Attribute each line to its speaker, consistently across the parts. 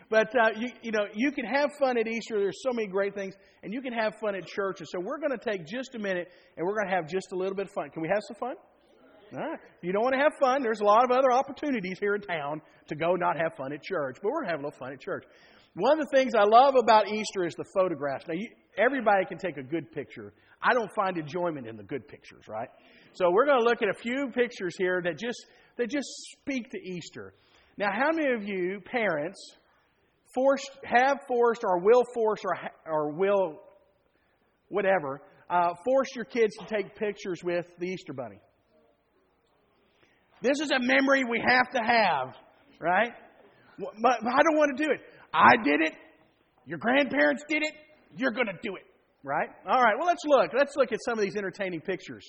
Speaker 1: But, you can have fun at Easter. There's so many great things. And you can have fun at church. And so we're going to take just a minute and we're going to have just a little bit of fun. Can we have some fun? All right. If you don't want to have fun, there's a lot of other opportunities here in town to go not have fun at church. But we're going to have a little fun at church. One of the things I love about Easter is the photographs. Now, everybody can take a good picture. I don't find enjoyment in the good pictures, right? So we're going to look at a few pictures here that just speak to Easter. Now, how many of you parents have forced or will force or will whatever force your kids to take pictures with the Easter Bunny? This is a memory we have to have, right? But I don't want to do it. I did it. Your grandparents did it. You're going to do it, right? All right, well, let's look. Let's look at some of these entertaining pictures.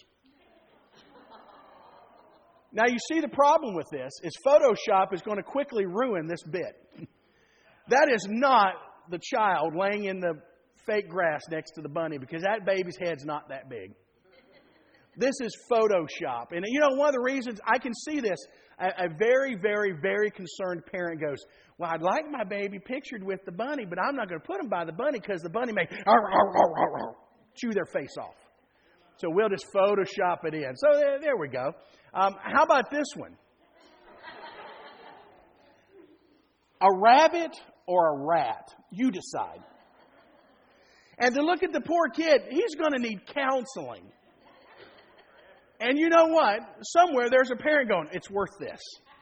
Speaker 1: Now, you see the problem with this is Photoshop is going to quickly ruin this bit. That is not the child laying in the fake grass next to the bunny because that baby's head's not that big. This is Photoshop. And one of the reasons I can see this, a very, very, very concerned parent goes, well, I'd like my baby pictured with the bunny, but I'm not going to put them by the bunny because the bunny may chew their face off. So we'll just Photoshop it in. So there we go. How about this one? A rabbit or a rat? You decide. And to look at the poor kid, he's going to need counseling. And you know what? Somewhere there's a parent going, it's worth this.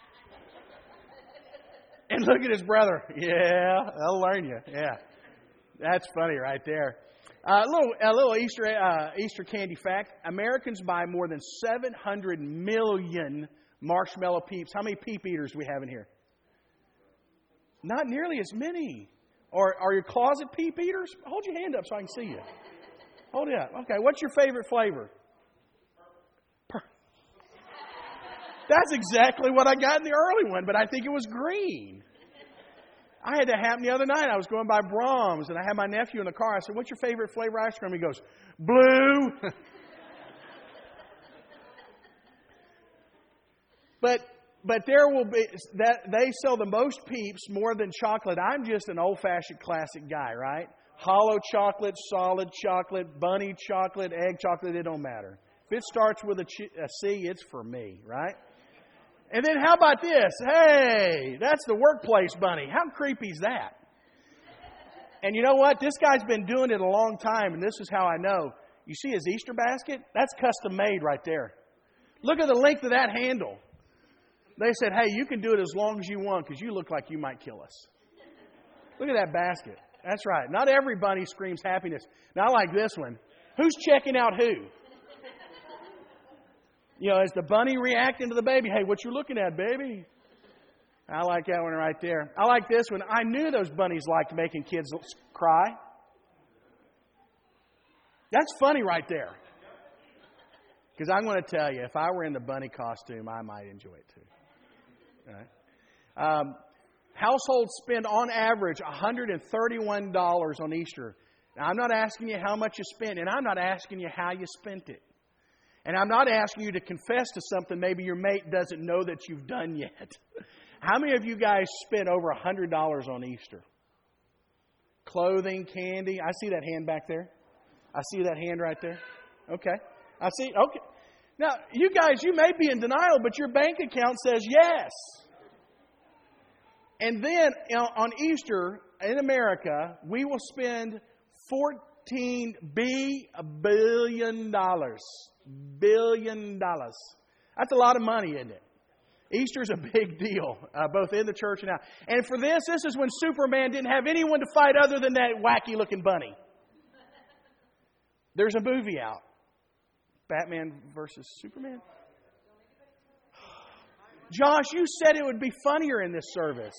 Speaker 1: And look at his brother. Yeah, they'll learn you. Yeah. That's funny right there. A little Easter candy fact. Americans buy more than 700 million marshmallow peeps. How many peep eaters do we have in here? Not nearly as many. Or are your closet peep eaters? Hold your hand up so I can see you. Hold it up. Okay, what's your favorite flavor? That's exactly what I got in the early one, but I think it was green. I had that happen the other night. I was going by Brahms, and I had my nephew in the car. I said, what's your favorite flavor ice cream? He goes, blue. But there will be, that they sell the most peeps more than chocolate. I'm just an old-fashioned classic guy, right? Hollow chocolate, solid chocolate, bunny chocolate, egg chocolate, it don't matter. If it starts with a C, it's for me, right? And then how about this? Hey, that's the workplace bunny. How creepy is that? And you know what? This guy's been doing it a long time, and this is how I know. You see his Easter basket? That's custom made right there. Look at the length of that handle. They said, hey, you can do it as long as you want because you look like you might kill us. Look at that basket. That's right. Not every bunny screams happiness. Now, I like this one. Who's checking out who? Is the bunny reacting to the baby? Hey, what you looking at, baby? I like that one right there. I like this one. I knew those bunnies liked making kids cry. That's funny right there. Because I'm going to tell you, if I were in the bunny costume, I might enjoy it too. All right. Households spend on average $131 on Easter. Now, I'm not asking you how much you spent, and I'm not asking you how you spent it. And I'm not asking you to confess to something maybe your mate doesn't know that you've done yet. How many of you guys spent over $100 on Easter? Clothing, candy. I see that hand back there. I see that hand right there. Okay. I see. Okay. Now, you guys, you may be in denial, but your bank account says yes. And then on Easter in America, we will spend $14 billion. $billion. That's a lot of money, isn't it? Easter's a big deal, both in the church and out. And for this is when Superman didn't have anyone to fight other than that wacky-looking bunny. There's a movie out. Batman versus Superman. Josh, you said it would be funnier in this service.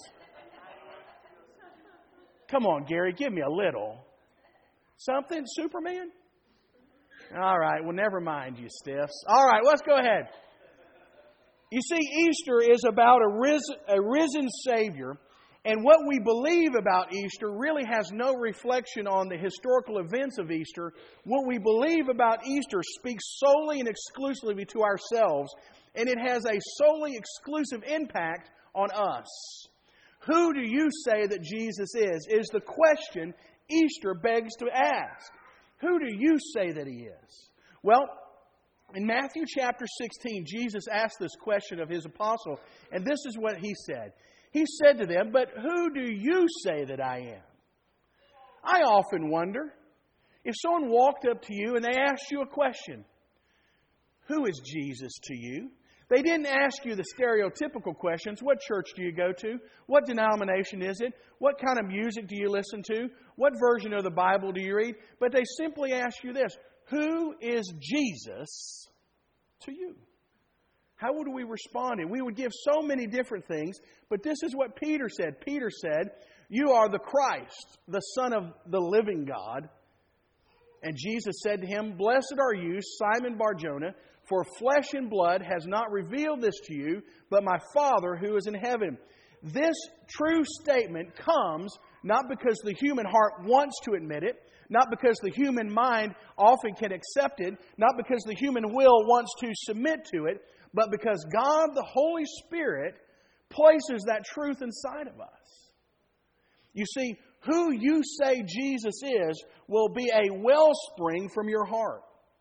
Speaker 1: Come on, Gary, give me a little. Something? Superman? All right, well, never mind, you stiffs. All right, let's go ahead. You see, Easter is about a risen Savior, and what we believe about Easter really has no reflection on the historical events of Easter. What we believe about Easter speaks solely and exclusively to ourselves, and it has a solely exclusive impact on us. Who do you say that Jesus is the question Easter begs to ask. Who do you say that He is? Well, in Matthew chapter 16, Jesus asked this question of His apostle, and this is what He said. He said to them, "But who do you say that I am?" I often wonder, if someone walked up to you and they asked you a question, who is Jesus to you? They didn't ask you the stereotypical questions. What church do you go to? What denomination is it? What kind of music do you listen to? What version of the Bible do you read? But they simply ask you this: who is Jesus to you? How would we respond? And we would give so many different things, but this is what Peter said. Peter said, "You are the Christ, the Son of the living God." And Jesus said to him, "Blessed are you, Simon Bar-Jonah, for flesh and blood has not revealed this to you, but my Father who is in heaven." This true statement comes not because the human heart wants to admit it, not because the human mind often can accept it, not because the human will wants to submit to it, but because God, the Holy Spirit, places that truth inside of us. You see, who you say Jesus is will be a wellspring from your heart.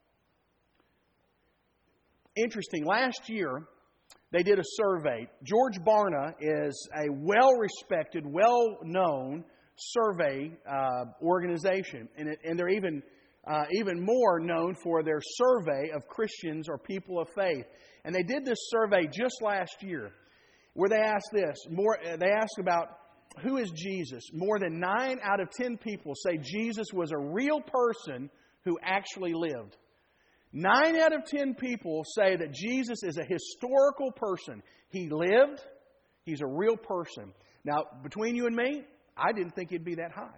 Speaker 1: Interesting, last year they did a survey. George Barna is a well-respected, well-known survey organization. And they're even more known for their survey of Christians or people of faith. And they did this survey just last year where they asked this. They asked about who is Jesus. More than 9 out of 10 people say Jesus was a real person who actually lived. 9 out of 10 people say that Jesus is a historical person. He lived. He's a real person. Now, between you and me, I didn't think it'd be that high.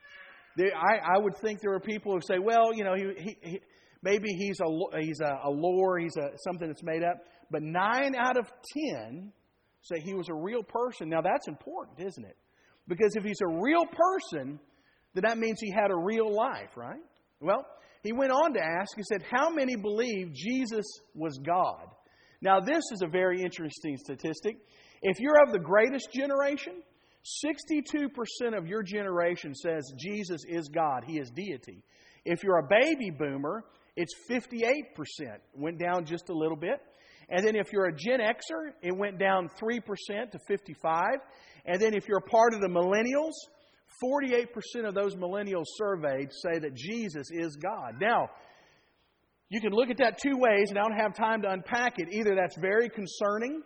Speaker 1: I would think there were people who say, well, you know, maybe he's a lore, something that's made up. But 9 out of 10 say he was a real person. Now, that's important, isn't it? Because if he's a real person, then that means he had a real life, right? Well, he went on to ask, he said, how many believe Jesus was God? Now, this is a very interesting statistic. If you're of the greatest generation, 62% of your generation says Jesus is God. He is deity. If you're a baby boomer, it's 58%. Went down just a little bit. And then if you're a Gen Xer, it went down 3% to 55%. And then if you're a part of the millennials, 48% of those millennials surveyed say that Jesus is God. Now, you can look at that two ways, and I don't have time to unpack it. Either that's very concerning,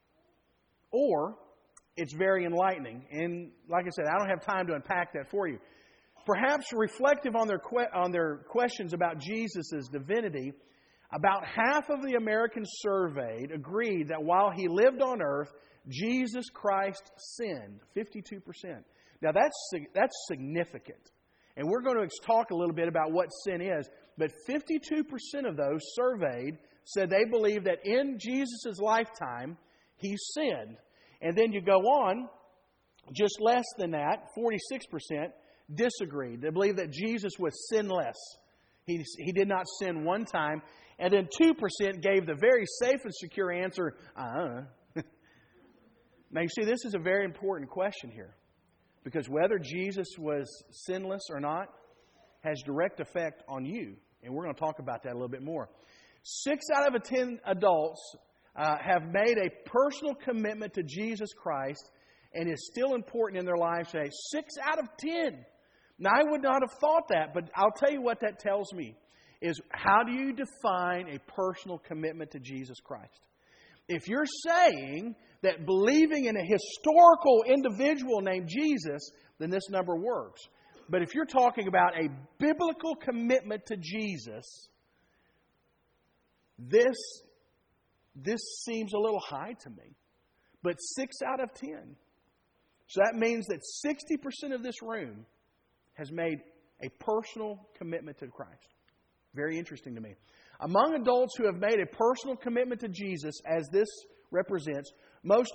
Speaker 1: or it's very enlightening. And like I said, I don't have time to unpack that for you. Perhaps reflective on their questions about Jesus' divinity, about half of the Americans surveyed agreed that while He lived on earth, Jesus Christ sinned. 52%. Now that's significant. And we're going to talk a little bit about what sin is. But 52% of those surveyed said they believe that in Jesus' lifetime, He sinned. And then you go on, just less than that, 46% disagreed. They believe that Jesus was sinless. He did not sin one time. And then 2% gave the very safe and secure answer, Now you see, this is a very important question here. Because whether Jesus was sinless or not has direct effect on you. And we're going to talk about that a little bit more. 6 out of 10 adults have made a personal commitment to Jesus Christ and is still important in their lives today. 6 out of 10. Now, I would not have thought that, but I'll tell you what that tells me is how do you define a personal commitment to Jesus Christ? If you're saying that believing in a historical individual named Jesus, then this number works. But if you're talking about a biblical commitment to Jesus, this seems a little high to me. But 6 out of 10. So that means that 60% of this room has made a personal commitment to Christ. Very interesting to me. Among adults who have made a personal commitment to Jesus, as this represents, most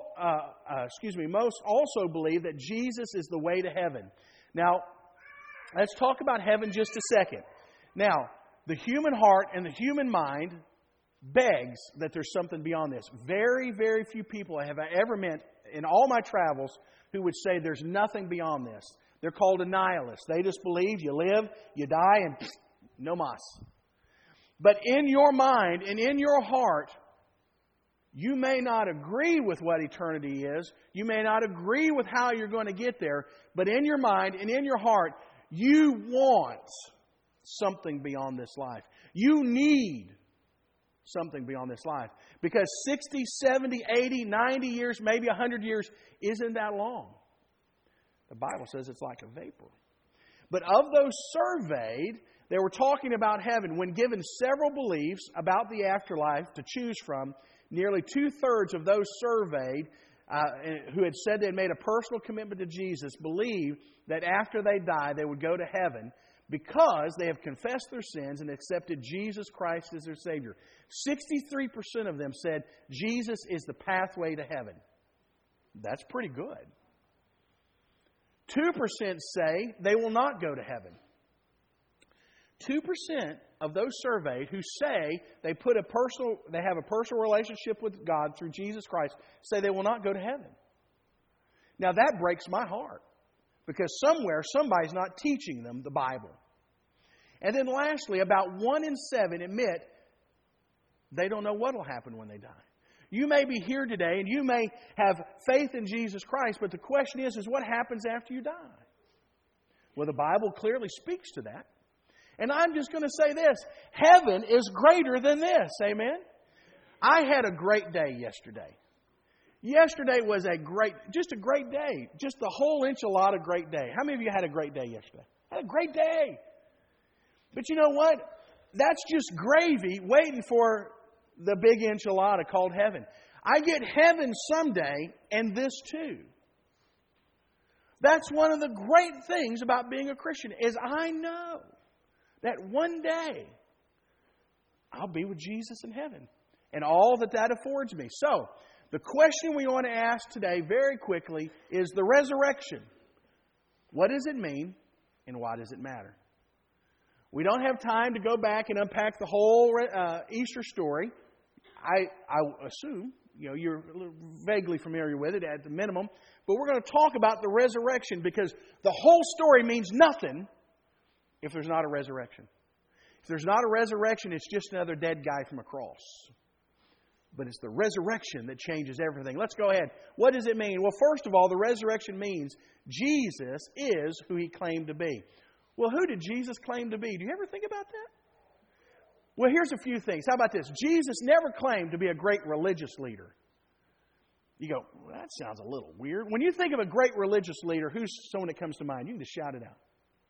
Speaker 1: also believe that Jesus is the way to heaven. Now, let's talk about heaven just a second. Now, the human heart and the human mind begs that there's something beyond this. Very, very few people have ever met in all my travels who would say there's nothing beyond this. They're called a nihilist. They just believe you live, you die, and no mas. But in your mind and in your heart, you may not agree with what eternity is. You may not agree with how you're going to get there. But in your mind and in your heart, you want something beyond this life. You need something beyond this life. Because 60, 70, 80, 90 years, maybe 100 years isn't that long. The Bible says it's like a vapor. But of those surveyed, they were talking about heaven. When given several beliefs about the afterlife to choose from, nearly 2/3 of those surveyed who had said they had made a personal commitment to Jesus believed that after they die, they would go to heaven because they have confessed their sins and accepted Jesus Christ as their Savior. 63% of them said Jesus is the pathway to heaven. That's pretty good. 2% say they will not go to heaven. 2% of those surveyed who say they have a personal relationship with God through Jesus Christ say they will not go to heaven. Now that breaks my heart because somewhere somebody's not teaching them the Bible. And then lastly, about 1 in 7 admit they don't know what will happen when they die. You may be here today and you may have faith in Jesus Christ, but the question is what happens after you die? Well, the Bible clearly speaks to that. And I'm just going to say this. Heaven is greater than this. Amen? I had a great day yesterday. Yesterday was just a great day. Just the whole enchilada great day. How many of you had a great day yesterday? I had a great day. But you know what? That's just gravy waiting for the big enchilada called heaven. I get heaven someday and this too. That's one of the great things about being a Christian is I know that one day I'll be with Jesus in heaven and all that affords me. So, the question we want to ask today very quickly is the resurrection. What does it mean and why does it matter? We don't have time to go back and unpack the whole Easter story. I assume you're vaguely familiar with it at the minimum. But we're going to talk about the resurrection because the whole story means nothing if there's not a resurrection. If there's not a resurrection, it's just another dead guy from a cross. But it's the resurrection that changes everything. Let's go ahead. What does it mean? Well, first of all, the resurrection means Jesus is who He claimed to be. Well, who did Jesus claim to be? Do you ever think about that? Well, here's a few things. How about this? Jesus never claimed to be a great religious leader. You go, well, that sounds a little weird. When you think of a great religious leader, who's someone that comes to mind? You can just shout it out.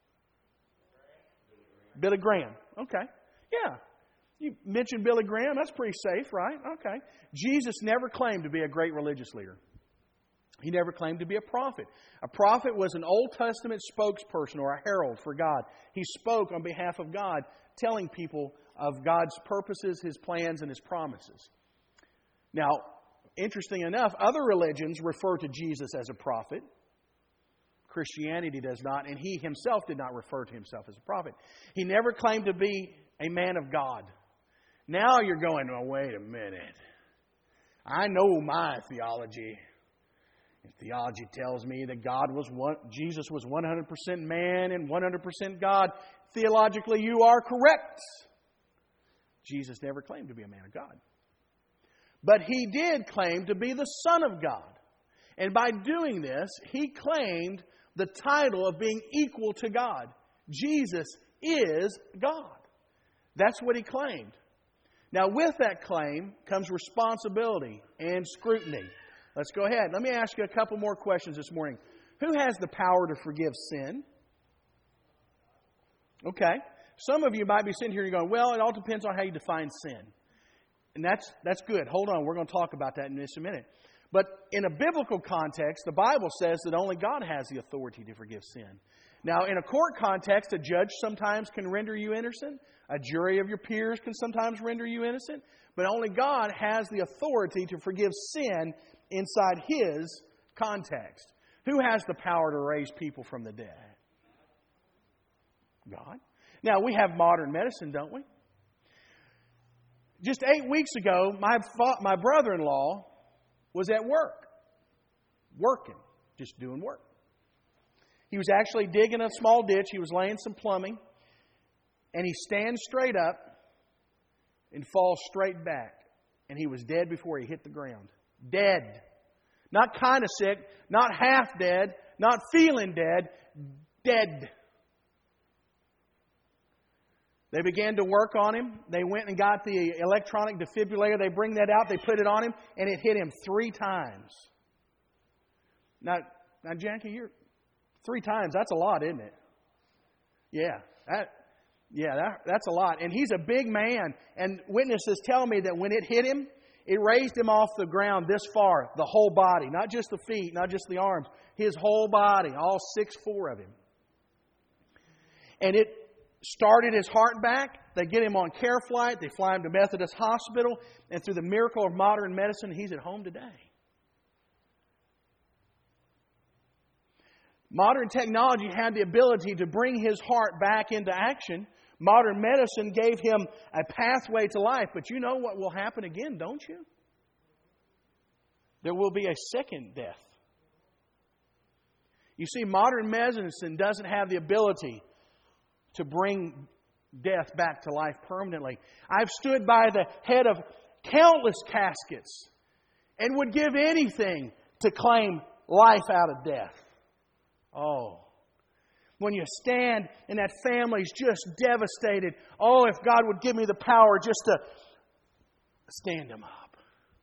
Speaker 1: Billy Graham. Okay. Yeah. You mentioned Billy Graham. That's pretty safe, right? Okay. Jesus never claimed to be a great religious leader. He never claimed to be a prophet. A prophet was an Old Testament spokesperson or a herald for God. He spoke on behalf of God, telling people of God's purposes, His plans, and His promises. Now, interesting enough, other religions refer to Jesus as a prophet. Christianity does not, and He Himself did not refer to Himself as a prophet. He never claimed to be a man of God. Now you're going, oh, wait a minute. I know my theology. And theology tells me that Jesus was 100% man and 100% God. Theologically, you are correct. Jesus never claimed to be a man of God. But He did claim to be the Son of God. And by doing this, He claimed the title of being equal to God. Jesus is God. That's what He claimed. Now, with that claim comes responsibility and scrutiny. Let's go ahead. Let me ask you a couple more questions this morning. Who has the power to forgive sin? Okay. Some of you might be sitting here and going, well, it all depends on how you define sin. And that's good. Hold on. We're going to talk about that in just a minute. But in a biblical context, the Bible says that only God has the authority to forgive sin. Now, in a court context, a judge sometimes can render you innocent. A jury of your peers can sometimes render you innocent. But only God has the authority to forgive sin inside His context. Who has the power to raise people from the dead? God. Now, we have modern medicine, don't we? Just 8 weeks ago, my brother-in-law was at work. working, just doing work. He was actually digging a small ditch. He was laying some plumbing. And he stands straight up and falls straight back. And he was dead before he hit the ground. Dead. Not kind of sick, not half dead, not feeling dead, dead. They began to work on him. They went and got the electronic defibrillator. They bring that out. They put it on him, and it hit him 3 times. Now Jackie, you're 3 times. That's a lot, isn't it? That's a lot. And he's a big man. And witnesses tell me that when it hit him, it raised him off the ground this far, the whole body, not just the feet, not just the arms, his whole body, all 6'4" of him. And it started his heart back. They get him on care flight. They fly him to Methodist Hospital. And through the miracle of modern medicine, he's at home today. Modern technology had the ability to bring his heart back into action. Modern medicine gave him a pathway to life. But you know what will happen again, don't you? There will be a second death. You see, modern medicine doesn't have the ability to bring death back to life permanently. I've stood by the head of countless caskets and would give anything to claim life out of death. Oh, when you stand and that family's just devastated. Oh, if God would give me the power just to stand them up.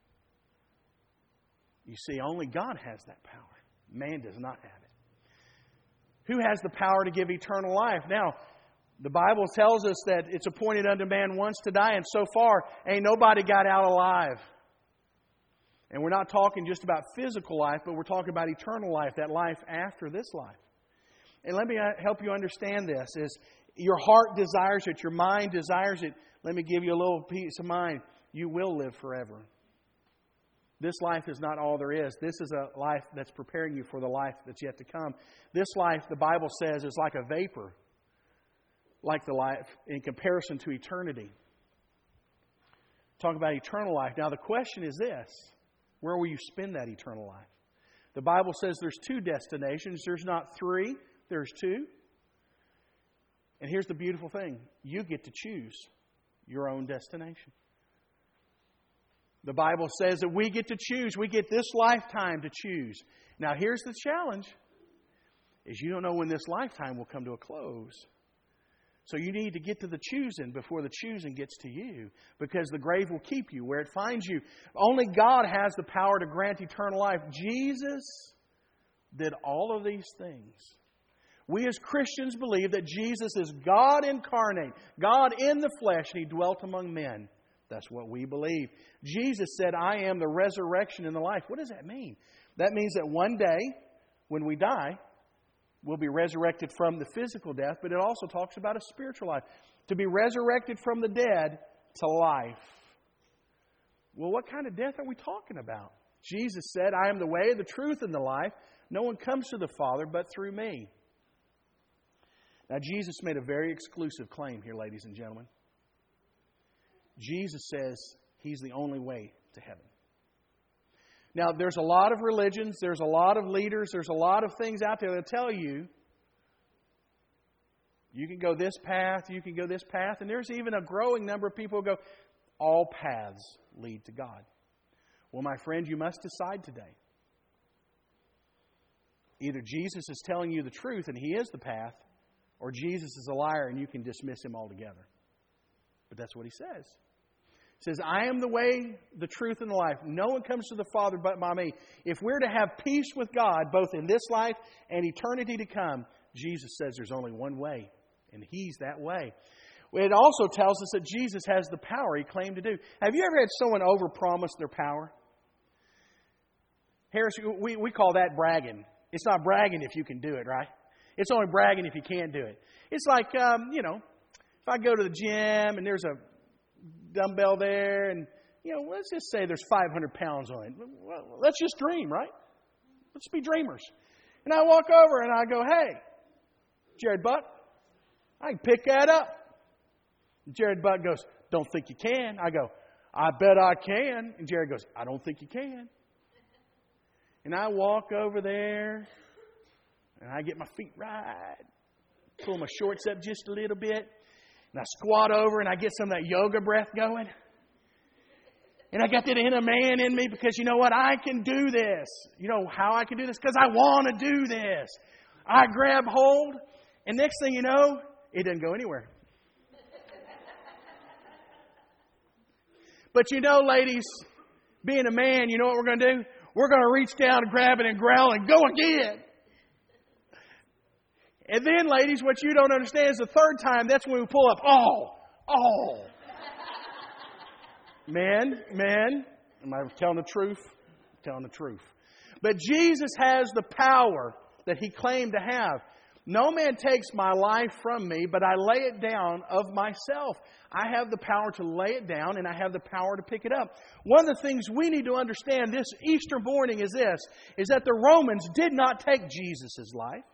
Speaker 1: You see, only God has that power. Man does not have it. Who has the power to give eternal life? Now, the Bible tells us that it's appointed unto man once to die, and so far, ain't nobody got out alive. And we're not talking just about physical life, but we're talking about eternal life, that life after this life. And let me help you understand this. Is your heart desires it, your mind desires it. Let me give you a little peace of mind. You will live forever. This life is not all there is. This is a life that's preparing you for the life that's yet to come. This life, the Bible says, is like a vapor, like the life in comparison to eternity. Talk about eternal life. Now the question is this: where will you spend that eternal life? The Bible says there's 2 destinations. There's not 3. There's 2. And here's the beautiful thing. You get to choose your own destination. The Bible says that we get to choose. We get this lifetime to choose. Now here's the challenge. Is you don't know when this lifetime will come to a close. So you need to get to the choosing before the choosing gets to you. Because the grave will keep you where it finds you. Only God has the power to grant eternal life. Jesus did all of these things. We as Christians believe that Jesus is God incarnate, God in the flesh, and He dwelt among men. That's what we believe. Jesus said, I am the resurrection and the life. What does that mean? That means that one day, when we die, we'll be resurrected from the physical death, but it also talks about a spiritual life. To be resurrected from the dead to life. Well, what kind of death are we talking about? Jesus said, I am the way, the truth, and the life. No one comes to the Father but through me. Now, Jesus made a very exclusive claim here, ladies and gentlemen. Jesus says He's the only way to heaven. Now, there's a lot of religions, there's a lot of leaders, there's a lot of things out there that tell you, you can go this path, you can go this path, and there's even a growing number of people who go, all paths lead to God. Well, my friend, you must decide today. Either Jesus is telling you the truth and He is the path, or Jesus is a liar and you can dismiss Him altogether. But that's what He says. He says, I am the way, the truth, and the life. No one comes to the Father but by me. If we're to have peace with God, both in this life and eternity to come, Jesus says there's only one way, and He's that way. It also tells us that Jesus has the power He claimed to do. Have you ever had someone overpromise their power? Harris, we call that bragging. It's not bragging if you can do it, right? It's only bragging if you can't do it. It's like, if I go to the gym and there's a dumbbell there and, let's just say there's 500 pounds on it. Well, let's just dream, right? Let's be dreamers. And I walk over and I go, hey, Jared Buck, I can pick that up. And Jared Buck goes, don't think you can. I go, I bet I can. And Jared goes, I don't think you can. And I walk over there, and I get my feet right, pull my shorts up just a little bit, and I squat over and I get some of that yoga breath going. And I got that inner man in me because you know what? I can do this. You know how I can do this? Because I want to do this. I grab hold, and next thing you know, it doesn't go anywhere. But you know, ladies, being a man, you know what we're going to do? We're going to reach down and grab it and growl and go again. And then, ladies, what you don't understand is the third time, that's when we pull up. Oh. Men, am I telling the truth? I'm telling the truth. But Jesus has the power that He claimed to have. No man takes my life from me, but I lay it down of myself. I have the power to lay it down, and I have the power to pick it up. One of the things we need to understand this Easter morning is that the Romans did not take Jesus' life.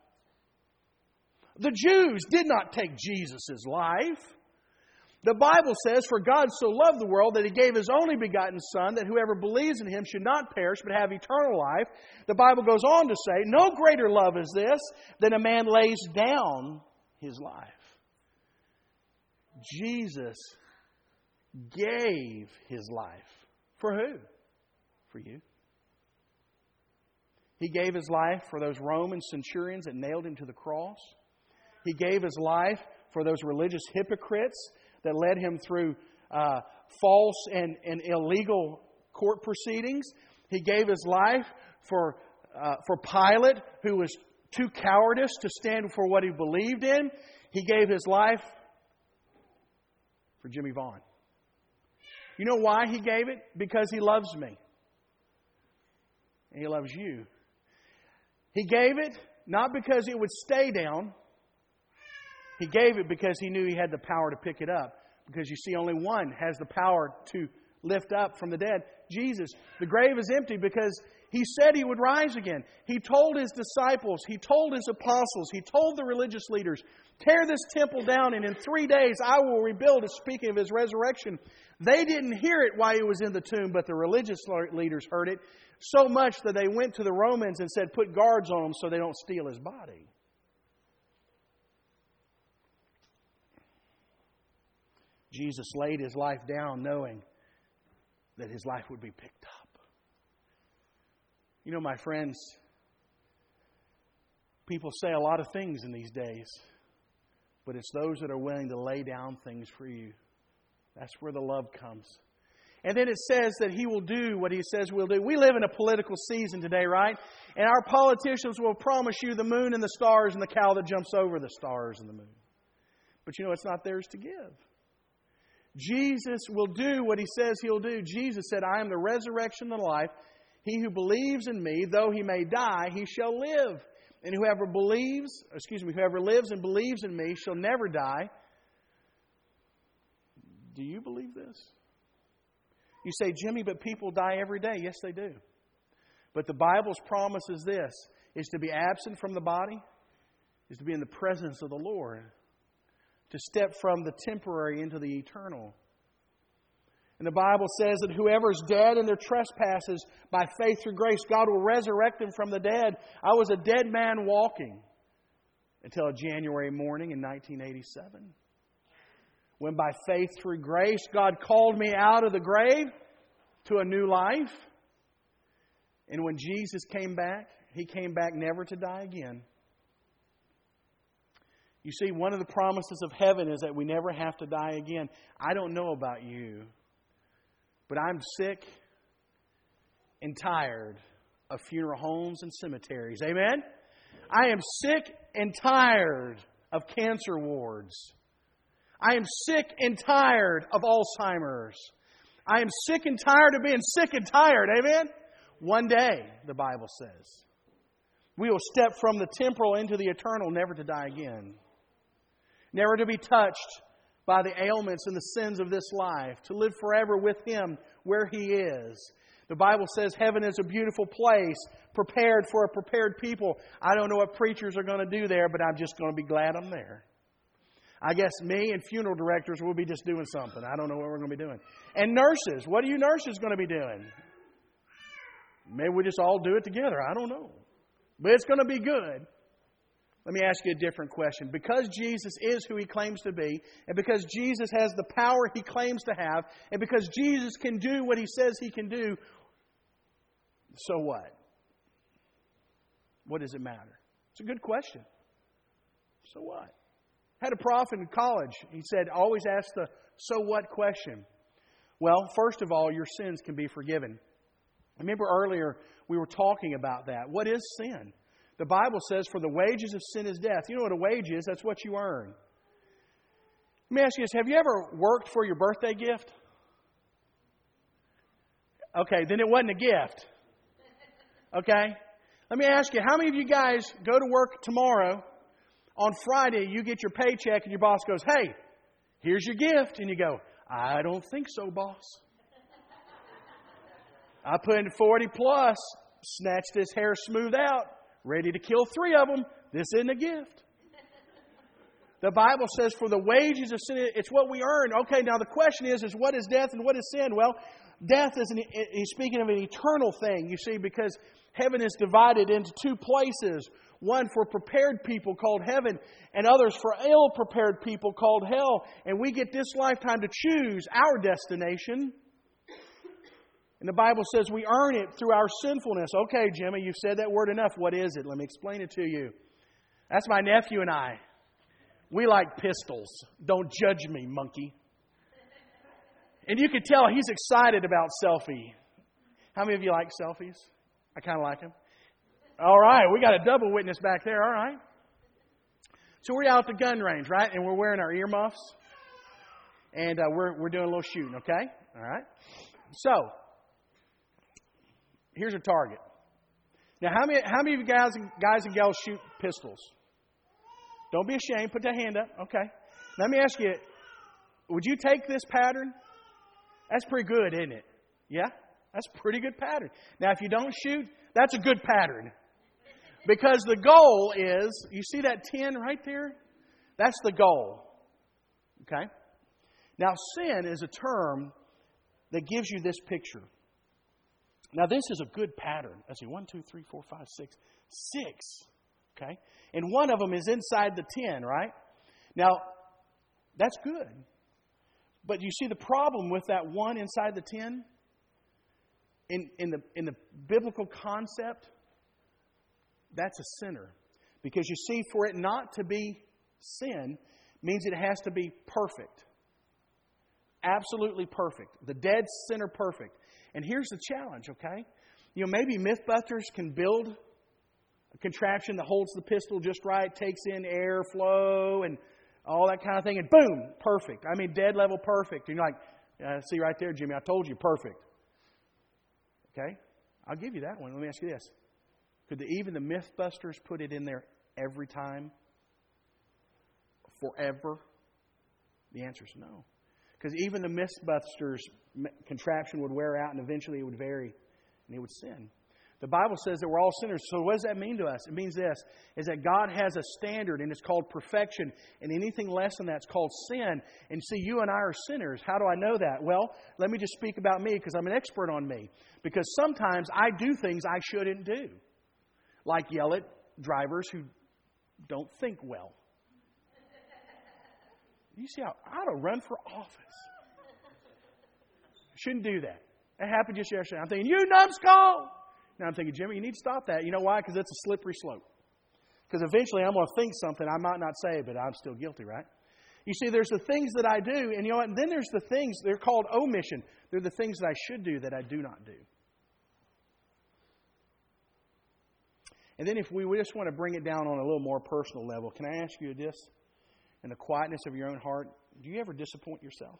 Speaker 1: The Jews did not take Jesus' life. The Bible says, "For God so loved the world that He gave His only begotten Son, that whoever believes in Him should not perish but have eternal life." The Bible goes on to say, "No greater love is this, than a man lays down his life." Jesus gave His life. For who? For you. He gave His life for those Roman centurions that nailed Him to the cross. He gave His life for those religious hypocrites that led Him through false and illegal court proceedings. He gave His life for Pilate, who was too cowardice to stand for what he believed in. He gave His life for Jimmy Vaughn. You know why He gave it? Because He loves me. And He loves you. He gave it not because it would stay down. He gave it because He knew He had the power to pick it up. Because you see, only one has the power to lift up from the dead. Jesus. The grave is empty because He said He would rise again. He told His disciples, He told His apostles, He told the religious leaders, "Tear this temple down and in 3 days I will rebuild it," speaking of His resurrection. They didn't hear it while He was in the tomb, but the religious leaders heard it so much that they went to the Romans and said, "Put guards on Him so they don't steal His body." Jesus laid His life down knowing that His life would be picked up. You know, my friends, people say a lot of things in these days, but it's those that are willing to lay down things for you. That's where the love comes. And then it says that He will do what He says we'll do. We live in a political season today, right? And our politicians will promise you the moon and the stars and the cow that jumps over the stars and the moon. But you know, it's not theirs to give. Jesus will do what He says He'll do. Jesus said, "I am the resurrection and the life. He who believes in Me, though he may die, he shall live. And whoever lives and believes in Me shall never die." Do you believe this? You say, "Jimmy, but people die every day." Yes, they do. But the Bible's promise is this, is to be absent from the body, is to be in the presence of the Lord. To step from the temporary into the eternal. And the Bible says that whoever is dead in their trespasses, by faith through grace, God will resurrect them from the dead. I was a dead man walking until a January morning in 1987. When by faith through grace, God called me out of the grave to a new life. And when Jesus came back, He came back never to die again. You see, one of the promises of heaven is that we never have to die again. I don't know about you, but I'm sick and tired of funeral homes and cemeteries. Amen? I am sick and tired of cancer wards. I am sick and tired of Alzheimer's. I am sick and tired of being sick and tired. Amen? One day, the Bible says, we will step from the temporal into the eternal, never to die again. Never to be touched by the ailments and the sins of this life. To live forever with Him where He is. The Bible says heaven is a beautiful place, prepared for a prepared people. I don't know what preachers are going to do there, but I'm just going to be glad I'm there. I guess me and funeral directors will be just doing something. I don't know what we're going to be doing. And nurses. What are you nurses going to be doing? Maybe we just all do it together. I don't know. But it's going to be good. Let me ask you a different question. Because Jesus is who He claims to be, and because Jesus has the power He claims to have, and because Jesus can do what He says He can do, so what? What does it matter? It's a good question. So what? I had a prof in college. He said, always ask the so what question. Well, first of all, your sins can be forgiven. Remember earlier we were talking about that. What is sin? The Bible says, for the wages of sin is death. You know what a wage is? That's what you earn. Let me ask you this. Have you ever worked for your birthday gift? Okay, then it wasn't a gift. Okay? Let me ask you, how many of you guys go to work tomorrow, on Friday you get your paycheck and your boss goes, hey, here's your gift. And you go, I don't think so, boss. I put in 40 plus, snatched this hair smooth out, ready to kill 3 of them. This isn't a gift. The Bible says for the wages of sin, it's what we earn. Okay, now the question is what is death and what is sin? Well, death is, he's speaking of an eternal thing, you see, because heaven is divided into 2 places. One for prepared people called heaven, and others for ill-prepared people called hell. And we get this lifetime to choose our destination. And the Bible says we earn it through our sinfulness. Okay, Jimmy, you've said that word enough. What is it? Let me explain it to you. That's my nephew and I. We like pistols. Don't judge me, monkey. And you can tell he's excited about selfie. How many of you like selfies? I kind of like them. All right, we got a double witness back there. All right. So we're out at the gun range, right? And we're wearing our earmuffs. And we're doing a little shooting, okay? All right. So, here's a target. Now, how many of you guys and gals shoot pistols? Don't be ashamed. Put that hand up. Okay. Let me ask you, would you take this pattern? That's pretty good, isn't it? Yeah? That's a pretty good pattern. Now, if you don't shoot, that's a good pattern. Because the goal is, you see that 10 right there? That's the goal. Okay? Now, sin is a term that gives you this picture. Now, this is a good pattern. Let's see, 1, 2, 3, 4, 5, 6. 6. Okay? And one of them is inside the 10, right? Now, that's good. But you see the problem with that one inside the 10? In the biblical concept, that's a sinner. Because you see, for it not to be sin means it has to be perfect. Absolutely perfect. The dead sinner perfect. And here's the challenge, okay? You know, maybe Mythbusters can build a contraption that holds the pistol just right, takes in air flow and all that kind of thing, and boom, perfect. I mean, dead level perfect. And you're like, see right there, Jimmy, I told you, perfect. Okay? I'll give you that one. Let me ask you this. Could even the Mythbusters put it in there every time? Forever? The answer is no. Because even the Mythbusters contraption would wear out and eventually it would vary and it would sin. The Bible says that we're all sinners. So what does that mean to us? It means this, is that God has a standard and it's called perfection. And anything less than that's called sin. And see, you and I are sinners. How do I know that? Well, let me just speak about me because I'm an expert on me. Because sometimes I do things I shouldn't do. Like yell at drivers who don't think well. You see how I ought to run for office. Shouldn't do that. That happened just yesterday. I'm thinking, you numbskull! Now I'm thinking, Jimmy, you need to stop that. You know why? Because it's a slippery slope. Because eventually I'm going to think something I might not say, but I'm still guilty, right? You see, there's the things that I do, and you know what? And then there's the things, they're called omission. They're the things that I should do that I do not do. And then if we just want to bring it down on a little more personal level, can I ask you this? In the quietness of your own heart, do you ever disappoint yourself?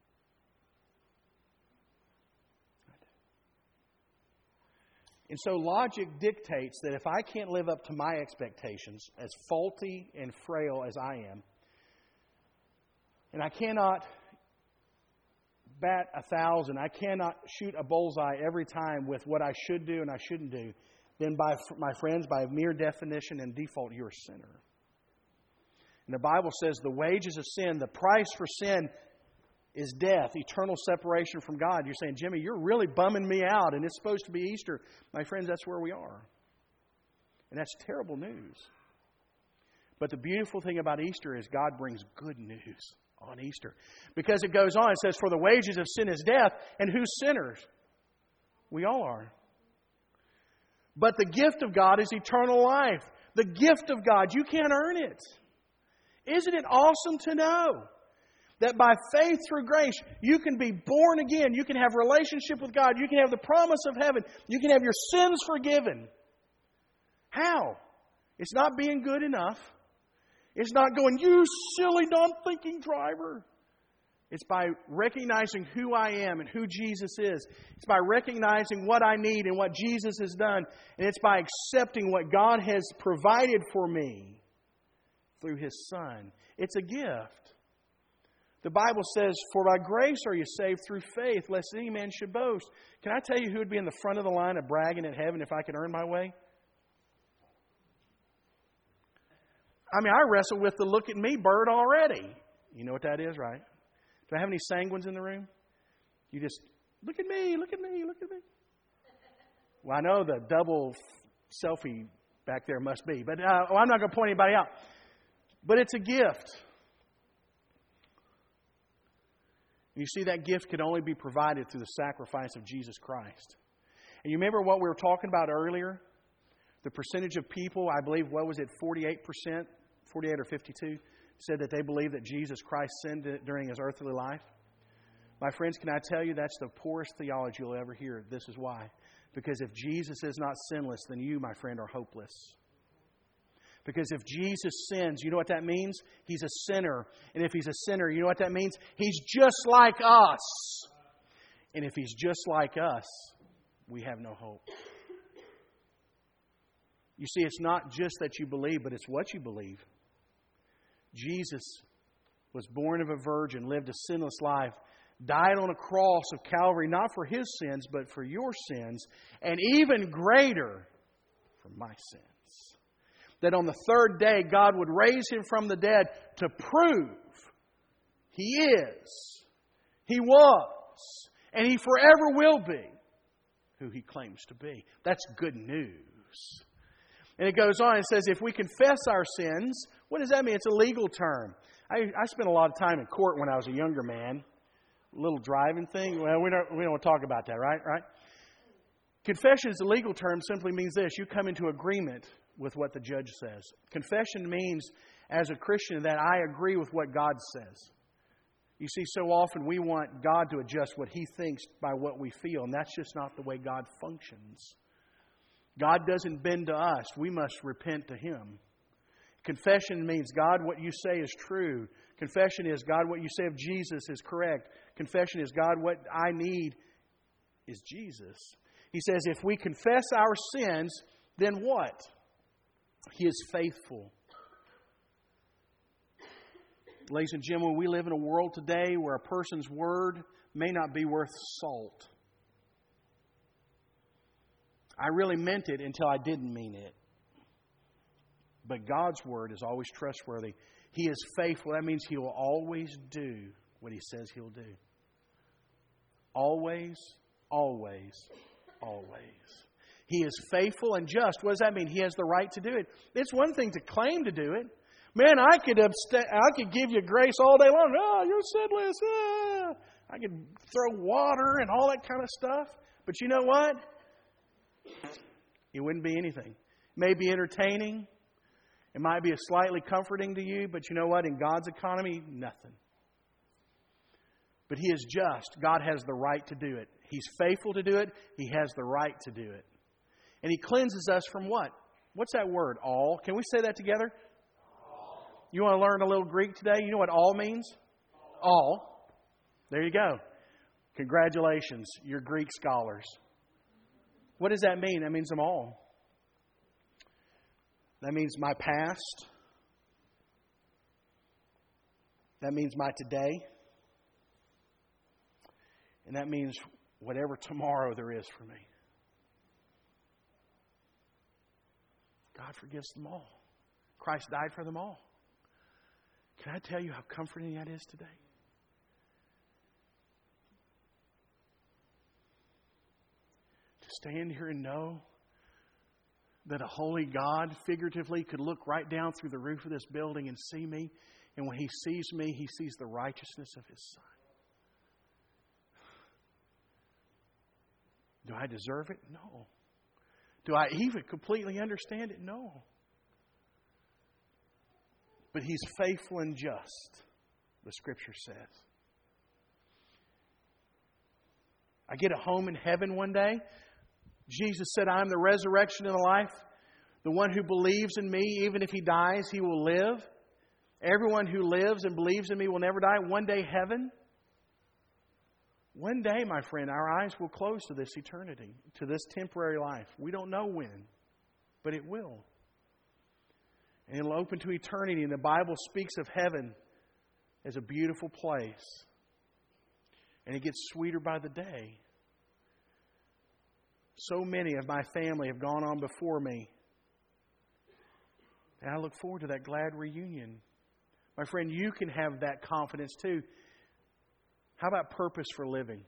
Speaker 1: And so logic dictates that if I can't live up to my expectations, as faulty and frail as I am, and I cannot bat 1,000, I cannot shoot a bullseye every time with what I should do and I shouldn't do, then my friends, by mere definition and default, you're a sinner. And the Bible says the wages of sin, the price for sin, is death, eternal separation from God. You're saying, Jimmy, you're really bumming me out, and it's supposed to be Easter. My friends, that's where we are. And that's terrible news. But the beautiful thing about Easter is God brings good news on Easter. Because it goes on, it says, for the wages of sin is death, and who's sinners? We all are. But the gift of God is eternal life. The gift of God, you can't earn it. Isn't it awesome to know that by faith through grace, you can be born again. You can have a relationship with God. You can have the promise of heaven. You can have your sins forgiven. How? It's not being good enough. It's not going, you silly, non-thinking driver. It's by recognizing who I am and who Jesus is. It's by recognizing what I need and what Jesus has done. And it's by accepting what God has provided for me through His Son. It's a gift. The Bible says, for by grace are you saved through faith, lest any man should boast. Can I tell you who would be in the front of the line of bragging at heaven if I could earn my way? I mean, I wrestle with the look at me bird already. You know what that is, right? Do I have any sanguines in the room? You just, look at me, look at me, look at me. Well, I know the double selfie back there must be. But I'm not going to point anybody out. But it's a gift. You see, that gift could only be provided through the sacrifice of Jesus Christ. And you remember what we were talking about earlier? The percentage of people, I believe, what was it, 48%, 48 or 52, said that they believe that Jesus Christ sinned during His earthly life. My friends, can I tell you that's the poorest theology you'll ever hear. This is why. Because if Jesus is not sinless, then you, my friend, are hopeless. Because if Jesus sins, you know what that means? He's a sinner. And if He's a sinner, you know what that means? He's just like us. And if He's just like us, we have no hope. You see, it's not just that you believe, but it's what you believe. Jesus was born of a virgin, lived a sinless life, died on a cross of Calvary, not for His sins, but for your sins, and even greater, for my sins. That on the third day, God would raise Him from the dead to prove He is, He was, and He forever will be who He claims to be. That's good news. And it goes on and says, if we confess our sins, what does that mean? It's a legal term. I spent a lot of time in court when I was a younger man. A little driving thing. Well, we don't want to talk about that, right? Confession is a legal term, simply means this. You come into agreement with what the judge says. Confession means, as a Christian, that I agree with what God says. You see, so often we want God to adjust what He thinks by what we feel, and that's just not the way God functions. God doesn't bend to us. We must repent to Him. Confession means, God, what you say is true. Confession is, God, what you say of Jesus is correct. Confession is, God, what I need is Jesus. He says, if we confess our sins, then what? He is faithful. Ladies and gentlemen, we live in a world today where a person's word may not be worth salt. I really meant it until I didn't mean it. But God's word is always trustworthy. He is faithful. That means He will always do what He says He'll do. Always, always, always. He is faithful and just. What does that mean? He has the right to do it. It's one thing to claim to do it. Man, I could give you grace all day long. Oh, you're sinless. Ah. I could throw water and all that kind of stuff. But you know what? It wouldn't be anything. It may be entertaining. It might be slightly comforting to you. But you know what? In God's economy, nothing. But He is just. God has the right to do it. He's faithful to do it. He has the right to do it. And He cleanses us from what? What's that word? All. Can we say that together? All. You want to learn a little Greek today? You know what all means? All. There you go. Congratulations. You're Greek scholars. What does that mean? That means them all. That means my past. That means my today. And that means whatever tomorrow there is for me. God forgives them all. Christ died for them all. Can I tell you how comforting that is today? stand here and know that a holy God figuratively could look right down through the roof of this building and see me. And when He sees me, He sees the righteousness of His Son. Do I deserve it? No. Do I even completely understand it? No. But He's faithful and just, the Scripture says. I get a home in heaven one day. Jesus said, I am the resurrection and the life. The one who believes in me, even if he dies, he will live. Everyone who lives and believes in me will never die. One day, heaven. One day, my friend, our eyes will close to this eternity, to this temporary life. We don't know when, but it will. And it'll open to eternity. And the Bible speaks of heaven as a beautiful place. And it gets sweeter by the day. So many of my family have gone on before me. And I look forward to that glad reunion. My friend, you can have that confidence too. How about purpose for living?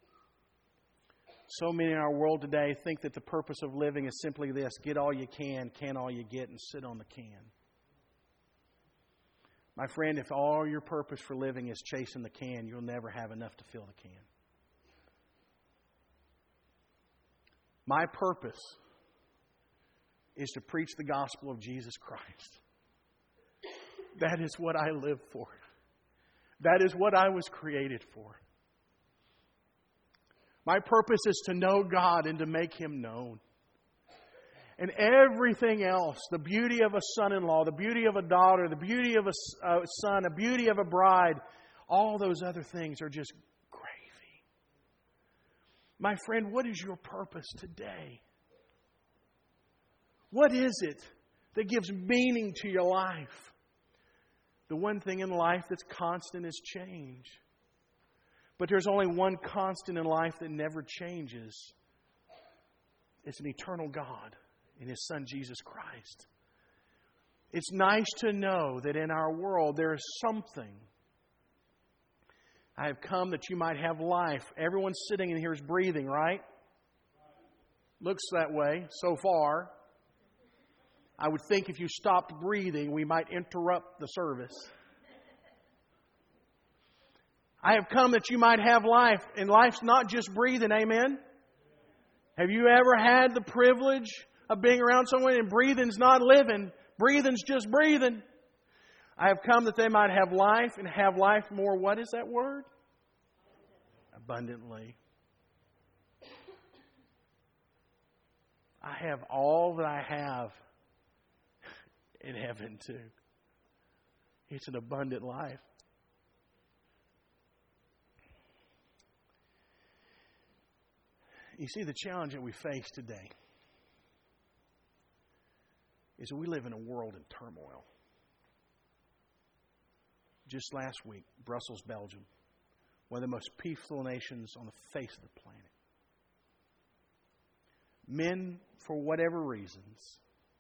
Speaker 1: So many in our world today think that the purpose of living is simply this: get all you can all you get, and sit on the can. My friend, if all your purpose for living is chasing the can, you'll never have enough to fill the can. My purpose is to preach the gospel of Jesus Christ. That is what I live for. That is what I was created for. My purpose is to know God and to make Him known. And everything else, the beauty of a son-in-law, the beauty of a daughter, the beauty of a son, the beauty of a bride, all those other things are just gravy. My friend, what is your purpose today? What is it that gives meaning to your life? The one thing in life that's constant is change. But there's only one constant in life that never changes. It's an eternal God in His Son, Jesus Christ. It's nice to know that in our world there is something. I have come that you might have life. Everyone sitting in here is breathing, right? Looks that way so far. I would think if you stopped breathing, we might interrupt the service. I have come that you might have life. And life's not just breathing, amen? Have you ever had the privilege of being around someone and breathing's not living? Breathing's just breathing. I have come that they might have life and have life more. What is that word? Abundantly. I have all that I have in heaven too. It's an abundant life. You see, the challenge that we face today is that we live in a world in turmoil. Just last week, Brussels, Belgium, one of the most peaceful nations on the face of the planet. Men, for whatever reasons,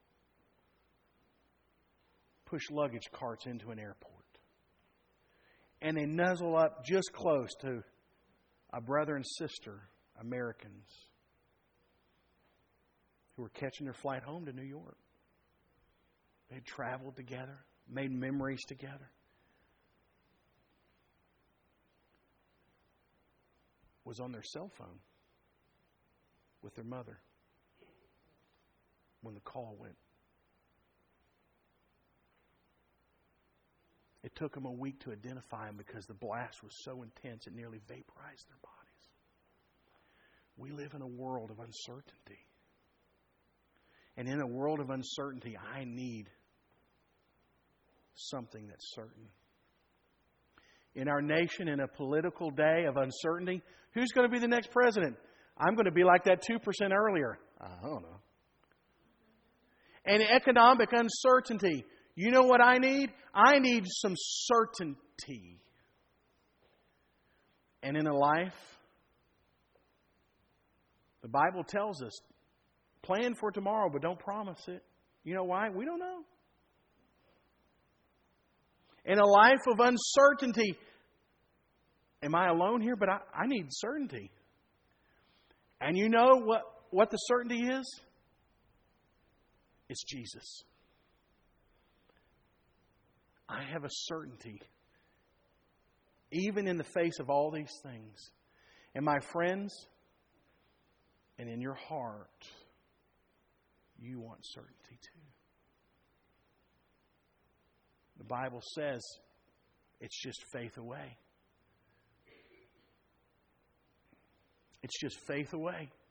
Speaker 1: push luggage carts into an airport. And they nuzzle up just close to a brother and sister, Americans, who were catching their flight home to New York. They had traveled together, made memories together. Was on their cell phone with their mother when the call went. It took them a week to identify them because the blast was so intense it nearly vaporized their bodies. We live in a world of uncertainty. And in a world of uncertainty, I need something that's certain. In our nation, in a political day of uncertainty, who's going to be the next president? I'm going to be like that 2% earlier. I don't know. And economic uncertainty. You know what I need? I need some certainty. And in a life, the Bible tells us, plan for tomorrow, but don't promise it. You know why? We don't know. In a life of uncertainty, am I alone here? But I need certainty. And you know what the certainty is? It's Jesus. I have a certainty, even in the face of all these things. And my friends, and in your heart, you want certainty too. The Bible says it's just faith away. It's just faith away.